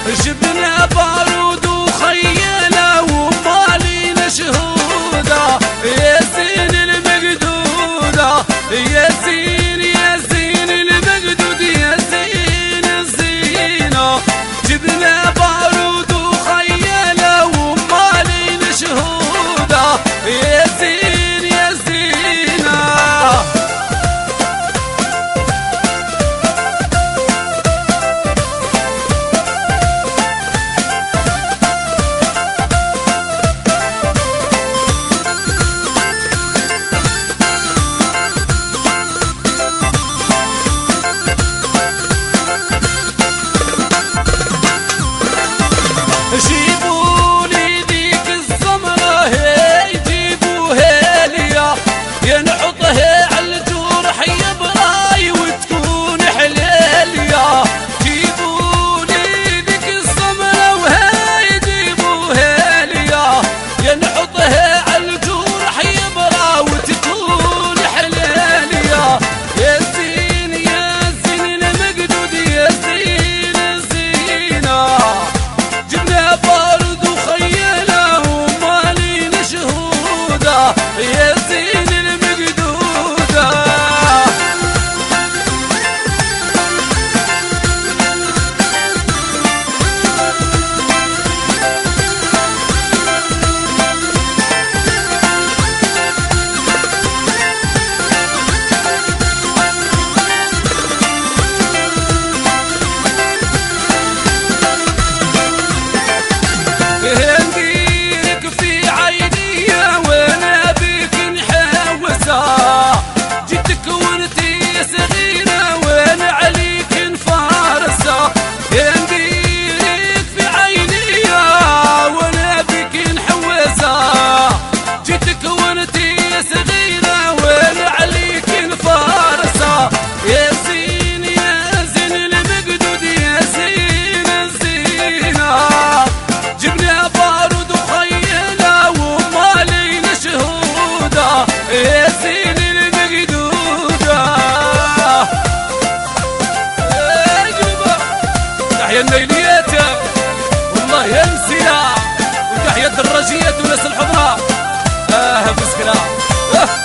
جبنا بارود وخينا ومالينا شهودا يا زين المقدودة يا زين يا زين المقدود يا زين الزينة جبنا بارود وخينا ومالينا شهودا يا زين يا زينة جيبوا لي ذيك الزمرة هي جيبوها ليا يا نحطها على الجرح يا براي وتكون حلاليا جيبوا لي ذيك الزمرة وهي جيبوها ليا يا نحطها على الجرح يا برا وتكون حلاليا يا زين يا زين المقدود يا زين الزينة جبنا بارد وخينا ومالينا شهودا يا زين المقدودة نديرك في عيني وانا بك نحوسة جيتك وانتي صغيرة وانا عليك نفارسة نديرك في عيني وانا بك نحوسة جيتك وانتي صغيرة وانا عليك نفارسة يا زين يا زين المقدود يا زين الزينة جبنا بارود وخينا ومالينا شهودا يا زين المقدودة تحيا الليليات والله يا نسينا وتحيا الدراجيات وناس الحضرة مسكنا